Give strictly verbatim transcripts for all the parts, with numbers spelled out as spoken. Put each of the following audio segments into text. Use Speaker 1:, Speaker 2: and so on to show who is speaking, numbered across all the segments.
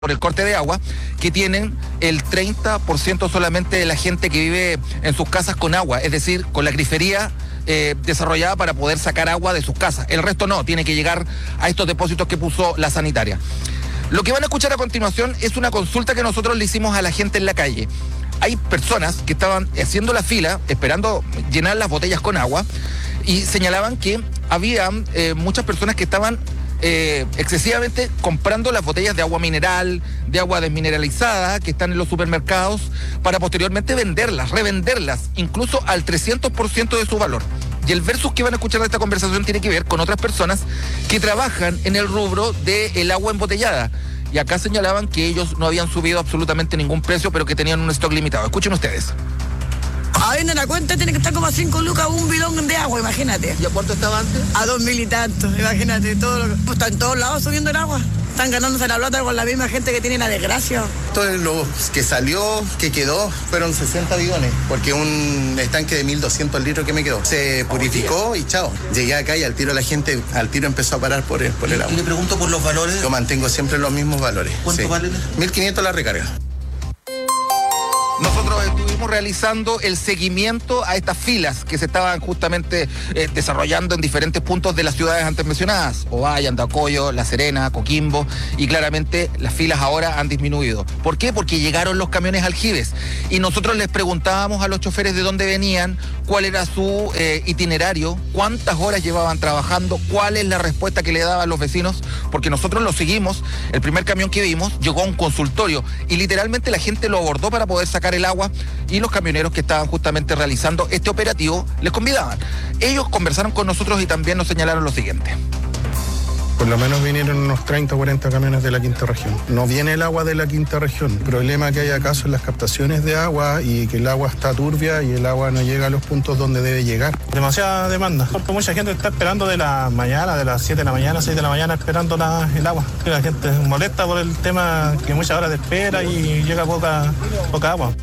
Speaker 1: por el corte de agua, que tienen el treinta por ciento solamente de la gente que vive en sus casas con agua, es decir, con la grifería eh, desarrollada para poder sacar agua de sus casas. El resto no, tiene que llegar a estos depósitos que puso la sanitaria. Lo que van a escuchar a continuación es una consulta que nosotros le hicimos a la gente en la calle. Hay personas que estaban haciendo la fila, esperando llenar las botellas con agua, y señalaban que había eh, muchas personas que estaban Eh, excesivamente comprando las botellas de agua mineral, de agua desmineralizada que están en los supermercados para posteriormente venderlas, revenderlas, incluso al trescientos por ciento de su valor. Y el versus que van a escuchar de esta conversación tiene que ver con otras personas que trabajan en el rubro del agua embotellada. Y acá señalaban que ellos no habían subido absolutamente ningún precio, pero que tenían un stock limitado. Escuchen ustedes.
Speaker 2: A ver, en la cuenta tiene que estar como a cinco lucas un bidón de agua, imagínate.
Speaker 1: ¿Y a cuánto estaba antes?
Speaker 2: A dos mil y tanto, imagínate. Todo lo que... Pues está en todos lados subiendo el agua. Están ganándose la plata con la misma gente que tiene la desgracia.
Speaker 3: Todo lo que salió, que quedó, fueron sesenta bidones, porque un estanque de mil doscientos litros que me quedó. Se purificó y chao. Llegué acá y al tiro la gente, al tiro empezó a parar por el, por el agua.
Speaker 4: Y le pregunto por los valores.
Speaker 3: Yo mantengo siempre los mismos valores.
Speaker 4: ¿Cuánto
Speaker 3: sí.
Speaker 4: valen?
Speaker 3: mil quinientos la recarga.
Speaker 1: Nosotros estuvimos realizando el seguimiento a estas filas que se estaban justamente eh, desarrollando en diferentes puntos de las ciudades antes mencionadas, Ovalle, Andacollo, La Serena, Coquimbo, y claramente las filas ahora han disminuido. ¿Por qué? Porque llegaron los camiones aljibes y nosotros les preguntábamos a los choferes de dónde venían, cuál era su eh, itinerario, cuántas horas llevaban trabajando, cuál es la respuesta que le daban los vecinos, porque nosotros lo seguimos. El primer camión que vimos llegó a un consultorio y literalmente la gente lo abordó para poder sacar el agua, y los camioneros que estaban justamente realizando este operativo les convidaban. Ellos conversaron con nosotros y también nos señalaron lo siguiente.
Speaker 5: Por lo menos vinieron unos treinta o cuarenta camiones de la quinta región. No viene el agua de la quinta región. El problema que hay acá son las captaciones de agua y que el agua está turbia y el agua no llega a los puntos donde debe llegar. Demasiada demanda, porque mucha gente está esperando de la mañana, de las siete de la mañana, seis de la mañana, esperando la, el agua. La gente molesta por el tema que muchas horas de espera y llega poca, poca agua.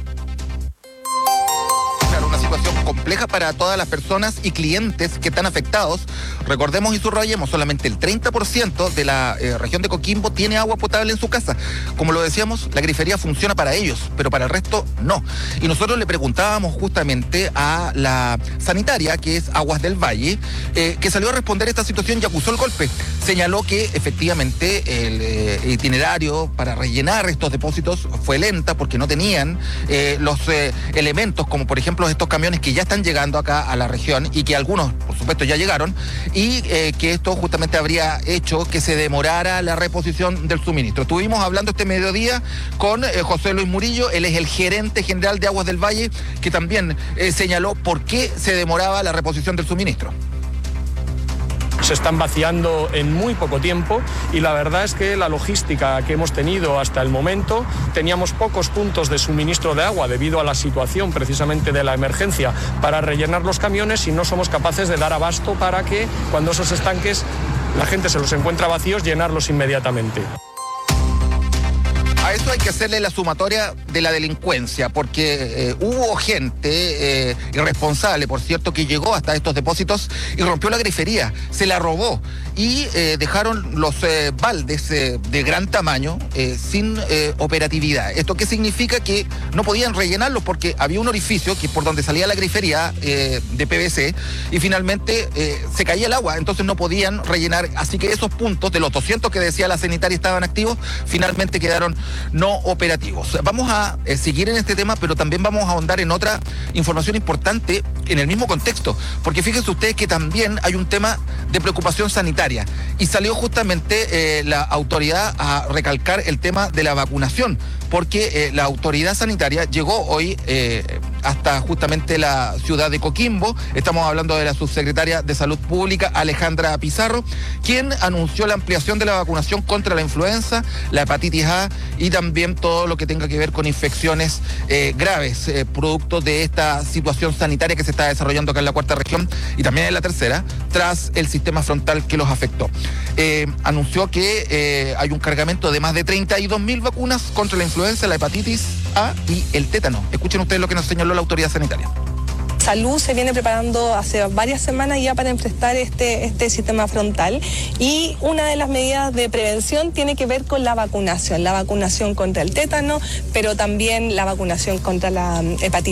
Speaker 1: Una situación compleja para todas las personas y clientes que están afectados. Recordemos y subrayemos, solamente el treinta por ciento de la eh, región de Coquimbo tiene agua potable en su casa. Como lo decíamos, la grifería funciona para ellos, pero para el resto no. Y nosotros le preguntábamos justamente a la sanitaria, que es Aguas del Valle, eh, que salió a responder esta situación y acusó el golpe. Señaló que efectivamente el eh, itinerario para rellenar estos depósitos fue lenta porque no tenían eh, los eh, elementos, como por ejemplo estos camiones que ya están llegando acá a la región y que algunos, por supuesto, ya llegaron, y eh, que esto justamente habría hecho que se demorara la reposición del suministro. Estuvimos hablando este mediodía con eh, José Luis Murillo, él es el gerente general de Aguas del Valle, que también eh, señaló por qué se demoraba la reposición del suministro.
Speaker 6: Se están vaciando en muy poco tiempo y la verdad es que la logística que hemos tenido hasta el momento, teníamos pocos puntos de suministro de agua debido a la situación precisamente de la emergencia para rellenar los camiones y no somos capaces de dar abasto para que cuando esos estanques la gente se los encuentra vacíos, llenarlos inmediatamente.
Speaker 1: A eso hay que hacerle la sumatoria de la delincuencia, porque eh, hubo gente eh, irresponsable, por cierto, que llegó hasta estos depósitos y rompió la grifería, se la robó y eh, dejaron los eh, baldes eh, de gran tamaño eh, sin eh, operatividad. ¿Esto qué significa? Que no podían rellenarlos porque había un orificio que es por donde salía la grifería eh, de P V C y finalmente eh, se caía el agua, entonces no podían rellenar. Así que esos puntos de los doscientos que decía la sanitaria estaban activos, finalmente quedaron no operativos. Vamos a eh, seguir en este tema, pero también vamos a ahondar en otra información importante en el mismo contexto, porque fíjense ustedes que también hay un tema de preocupación sanitaria y salió justamente eh, la autoridad a recalcar el tema de la vacunación, porque eh, la autoridad sanitaria llegó hoy eh, hasta justamente la ciudad de Coquimbo. Estamos hablando de la subsecretaria de Salud Pública, Alejandra Pizarro, quien anunció la ampliación de la vacunación contra la influenza, la hepatitis A y también todo lo que tenga que ver con infecciones eh, graves, eh, producto de esta situación sanitaria que se está desarrollando acá en la cuarta región y también en la tercera, tras el sistema frontal que los afectó. Eh, anunció que eh, hay un cargamento de más de treinta y dos mil vacunas contra la influenza, la hepatitis A y el tétano. Escuchen ustedes lo que nos señaló la autoridad sanitaria.
Speaker 4: Salud se viene preparando hace varias semanas ya para enfrentar este, este sistema frontal, y una de las medidas de prevención tiene que ver con la vacunación, la vacunación contra el tétano, pero también la vacunación contra la hepatitis